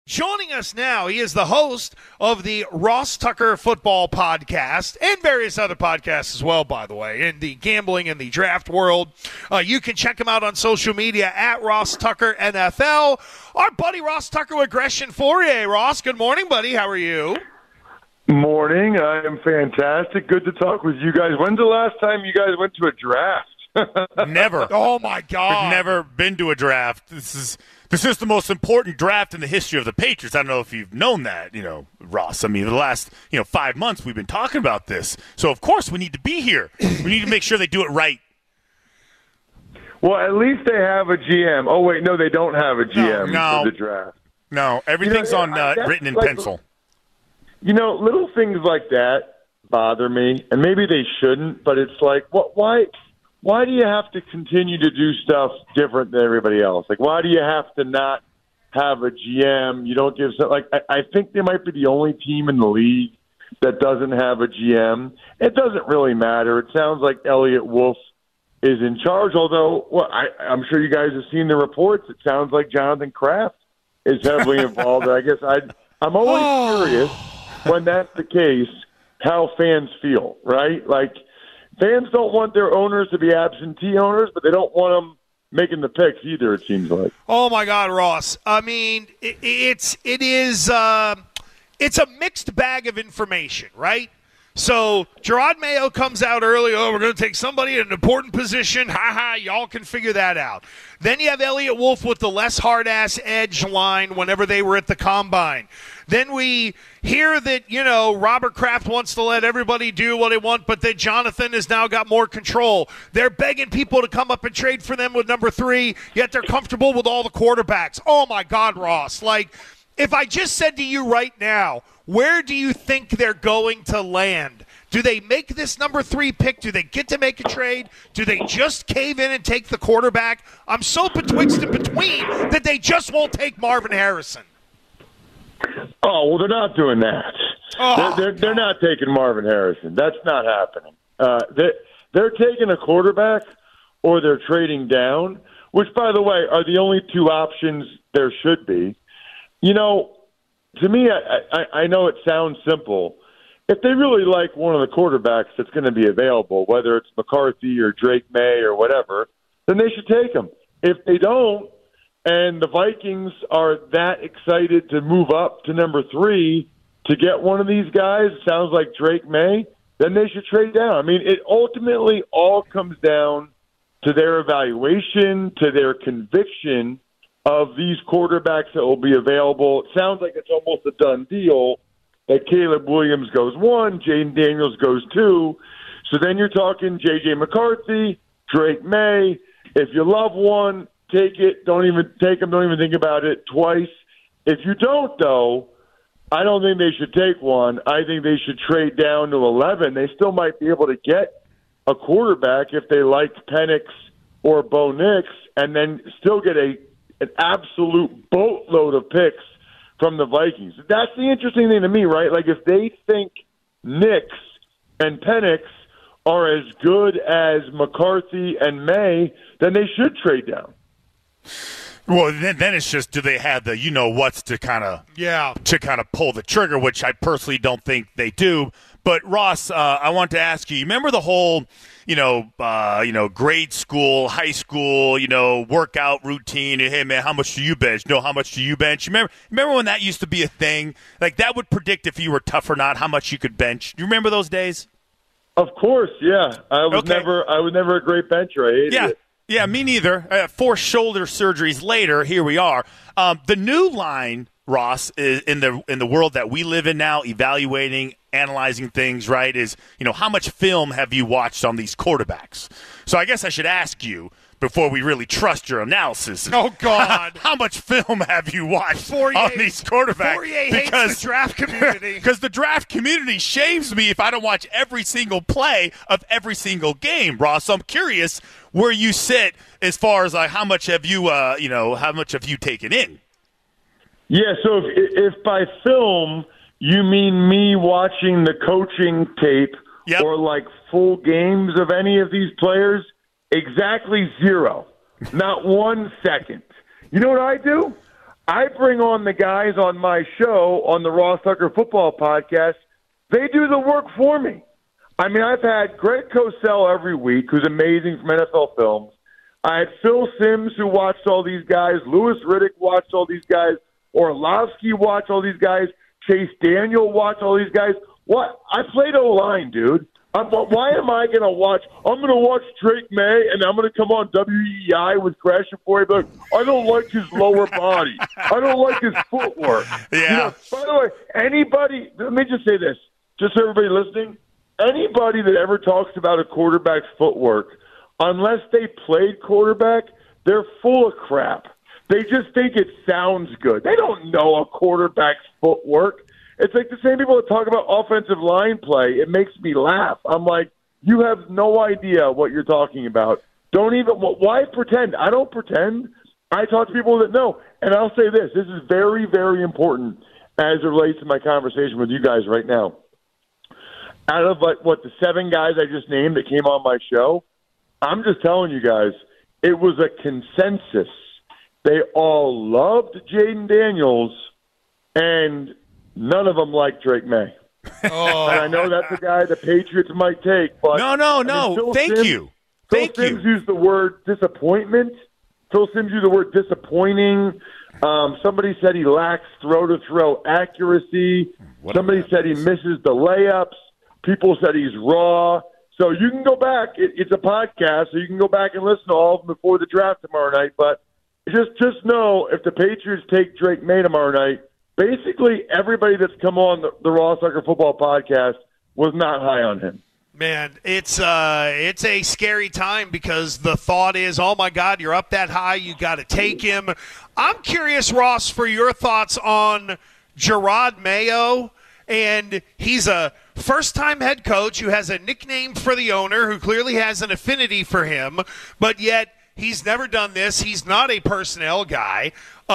Joining us now, he is the host of the Ross Tucker Football Podcast and various other podcasts as well, by the way, in the gambling and the draft world. You can check him out on social media at Ross Tucker NFL. Our buddy Ross Tucker with Gresham Fourier. Ross, good morning, buddy. How are you? Morning. I am fantastic. Good to talk with you guys. When's the last time you guys went to a draft? Never. Oh, my God. We've never been to a draft. This is the most important draft in the history of the Patriots. I don't know if you've known that, Ross. I mean, the last, 5 months we've been talking about this. So, of course, we need to be here. We need to make sure they do it right. Well, at least they have a GM. Oh, wait, no, they don't have a GM No. for the draft. No, everything's written in pencil. Little things like that bother me, and maybe they shouldn't, but it's like, why do you have to continue to do stuff different than everybody else? Like, why do you have to not have a GM? You don't give I think they might be the only team in the league that doesn't have a GM. It doesn't really matter. It sounds like Elliott Wolf is in charge, although I'm sure you guys have seen the reports. It sounds like Jonathan Kraft is heavily involved. I guess I'm always curious when that's the case how fans feel, right? Like, fans don't want their owners to be absentee owners, but they don't want them making the picks either, it seems like. Oh, my God, Ross. I mean, it's a mixed bag of information, right? So Gerard Mayo comes out early, we're going to take somebody in an important position. Ha-ha, y'all can figure that out. Then you have Elliott Wolf with the less hard-ass edge line whenever they were at the Combine. Then we hear that, Robert Kraft wants to let everybody do what they want, but that Jonathan has now got more control. They're begging people to come up and trade for them with number 3, yet they're comfortable with all the quarterbacks. Oh, my God, Ross. If I just said to you right now, where do you think they're going to land? Do they make this number 3 pick? Do they get to make a trade? Do they just cave in and take the quarterback? I'm so betwixt and between that they just won't take Marvin Harrison. Oh, well, they're not doing that. They're not taking Marvin Harrison. That's not happening. They're taking a quarterback or they're trading down, which, by the way, are the only 2 options there should be. To me, I know it sounds simple. If they really like one of the quarterbacks that's going to be available, whether it's McCarthy or Drake May or whatever, then they should take him. If they don't, and the Vikings are that excited to move up to number 3 to get one of these guys, sounds like Drake May, then they should trade down. I mean, it ultimately all comes down to their evaluation, to their conviction of these quarterbacks that will be available. It sounds like it's almost a done deal that Caleb Williams goes 1, Jaden Daniels goes 2. So then you're talking J.J. McCarthy, Drake May. If you love one, take it. Don't even take them. Don't even think about it twice. If you don't, though, I don't think they should take one. I think they should trade down to 11. They still might be able to get a quarterback if they like Penix or Bo Nix, and then still get an absolute boatload of picks from the Vikings. That's the interesting thing to me, right? Like, if they think Nix and Penix are as good as McCarthy and May, then they should trade down. Well, then it's just, do they have the what's to kind of pull the trigger, which I personally don't think they do. But Ross, I want to ask you. You remember the whole, grade school, high school, workout routine? Hey man, how much do you bench? No, how much do you bench? Remember when that used to be a thing? Like, that would predict if you were tough or not, how much you could bench. Do you remember those days? Of course, yeah. I was never a great bencher. I hated it. Yeah, me neither. 4 shoulder surgeries later, here we are. The new line, Ross, is in the world that we live in now, evaluating, analyzing things, right, is, how much film have you watched on these quarterbacks? So I guess I should ask you, before we really trust your analysis. Oh, God. How much film have you watched on these quarterbacks? Fourier hates the draft community. Because the draft community shames me if I don't watch every single play of every single game, Ross. So I'm curious where you sit as far as how much have you, how much have you taken in? Yeah, so if by film you mean me watching the coaching tape or like full games of any of these players, exactly 0. Not 1 second. You know what I do? I bring on the guys on my show on the Ross Tucker Football Podcast. They do the work for me. I mean, I've had Greg Cosell every week, who's amazing from NFL Films. I had Phil Simms, who watched all these guys. Louis Riddick watched all these guys. Orlovsky watched all these guys. Chase Daniel watched all these guys. What? I played O-line, dude. Why am I going to watch? I'm going to watch Drake May, and I'm going to come on WEEI with Crash and Boy. But I don't like his lower body. I don't like his footwork. Yeah. By the way, anybody, let me just say this, just so everybody listening, anybody that ever talks about a quarterback's footwork, unless they played quarterback, they're full of crap. They just think it sounds good. They don't know a quarterback's footwork. It's like the same people that talk about offensive line play. It makes me laugh. I'm like, you have no idea what you're talking about. Don't even – why pretend? I don't pretend. I talk to people that know. And I'll say this. This is very, very important as it relates to my conversation with you guys right now. Out of, the 7 guys I just named that came on my show, I'm just telling you guys, it was a consensus. They all loved Jaden Daniels, and – none of them like Drake May. Oh. And I know that's a guy the Patriots might take, but no. Thank you. Phil Simms used the word disappointment. Phil Simms used the word disappointing. Somebody said he lacks throw-to-throw accuracy. Somebody said he misses the layups. People said he's raw. So you can go back. It's a podcast, so you can go back and listen to all of them before the draft tomorrow night. But just know if the Patriots take Drake May tomorrow night, basically, everybody that's come on the Raw Sucker Football Podcast was not high on him. Man, it's a scary time because the thought is, oh, my God, you're up that high. You got to take him. I'm curious, Ross, for your thoughts on Jerod Mayo. And he's a first-time head coach who has a nickname for the owner, who clearly has an affinity for him, but yet he's never done this. He's not a personnel guy.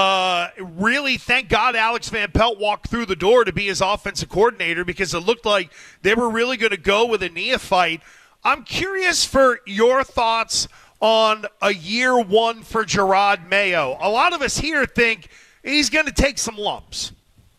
Really, thank God Alex Van Pelt walked through the door to be his offensive coordinator because it looked like they were really going to go with a neophyte. I'm curious for your thoughts on a year one for Jerod Mayo. A lot of us here think he's going to take some lumps.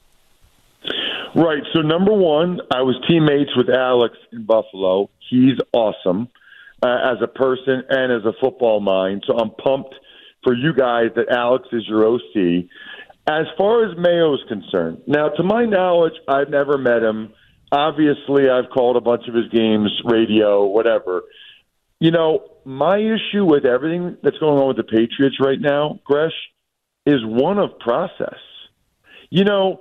Right. So, number one, I was teammates with Alex in Buffalo. He's awesome as a person and as a football mind. So I'm pumped for you guys that Alex is your OC. As far as Mayo is concerned, now, to my knowledge, I've never met him. Obviously, I've called a bunch of his games, radio, whatever. You know, my issue with everything that's going on with the Patriots right now, Gresh, is one of process. You know,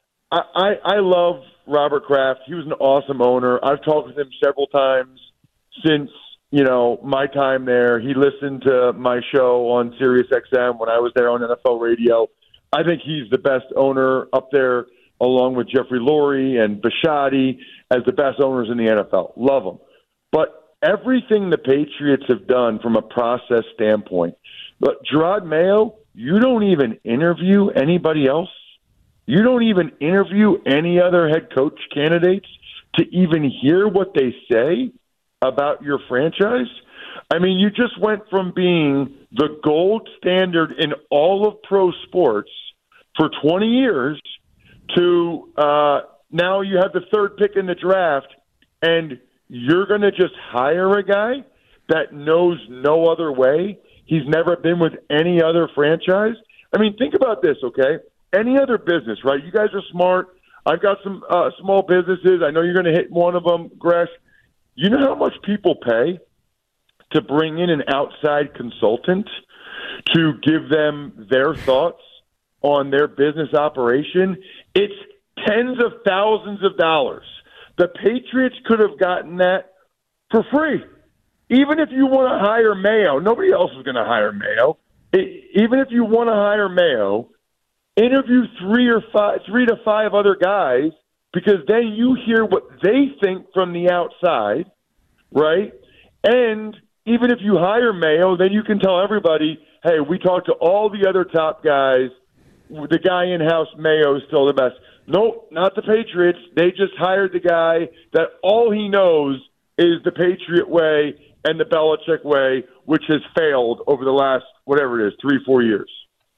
I love Robert Kraft. He was an awesome owner. I've talked with him several times since, you know, my time there. He listened to my show on Sirius XM when I was there on NFL radio. I think he's the best owner up there, along with Jeffrey Lurie and Bisciotti, as the best owners in the NFL. Love them. But everything the Patriots have done from a process standpoint, but Jerod Mayo, you don't even interview anybody else. You don't even interview any other head coach candidates to even hear what they say about your franchise. I mean, you just went from being the gold standard in all of pro sports for 20 years to now you have the third pick in the draft, and you're going to just hire a guy that knows no other way. He's never been with any other franchise. I mean, think about this, okay? Any other business, right? You guys are smart. I've got some small businesses. I know you're going to hit one of them, Gresh. You know how much people pay to bring in an outside consultant to give them their thoughts on their business operation? It's tens of thousands of dollars. The Patriots could have gotten that for free. Even if you want to hire Mayo, nobody else is going to hire Mayo. Even if you want to hire Mayo, interview 3 to 5 other guys, because then you hear what they think from the outside, right? And even if you hire Mayo, then you can tell everybody, hey, we talked to all the other top guys. The guy in-house, Mayo, is still the best. Nope, not the Patriots. They just hired the guy that all he knows is the Patriot way and the Belichick way, which has failed over the last, whatever it is, 3-4 years.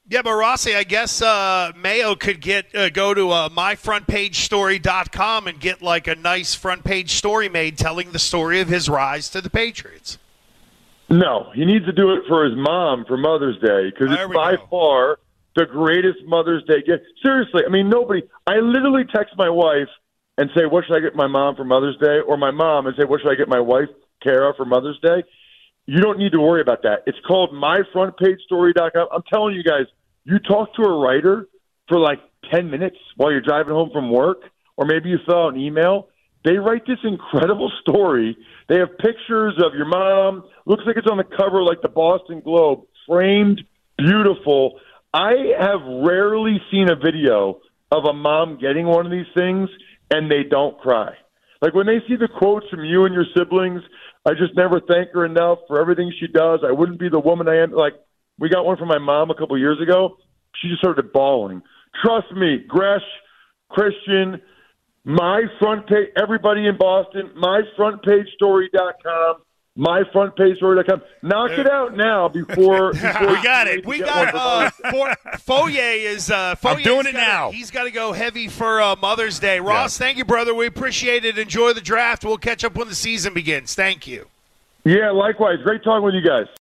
Yeah, but Rossi, I guess Mayo could go to myfrontpagestory.com and get like a nice front page story made telling the story of his rise to the Patriots. No, he needs to do it for his mom for Mother's Day because it's by far the greatest Mother's Day gift. Seriously, I mean, I literally text my wife and say, what should I get my mom for Mother's Day? Or my mom and say, what should I get my wife, Kara, for Mother's Day? You don't need to worry about that. It's called myfrontpagestory.com. I'm telling you guys, you talk to a writer for like 10 minutes while you're driving home from work, or maybe you fill out an email. They write this incredible story. They have pictures of your mom. Looks like it's on the cover like the Boston Globe, framed, beautiful. I have rarely seen a video of a mom getting one of these things and they don't cry. Like when they see the quotes from you and your siblings, I just never thank her enough for everything she does. I wouldn't be the woman I am. Like we got one from my mom a couple years ago. She just started bawling. Trust me, Gresh, Christian, my front page, everybody in Boston, myfrontpagestory.com, myfrontpagestory.com. Knock it out now before we got it. We got Foye is I'm doing it now. He's got to go heavy for Mother's Day. Ross, Thank you, brother. We appreciate it. Enjoy the draft. We'll catch up when the season begins. Thank you. Yeah, likewise. Great talking with you guys.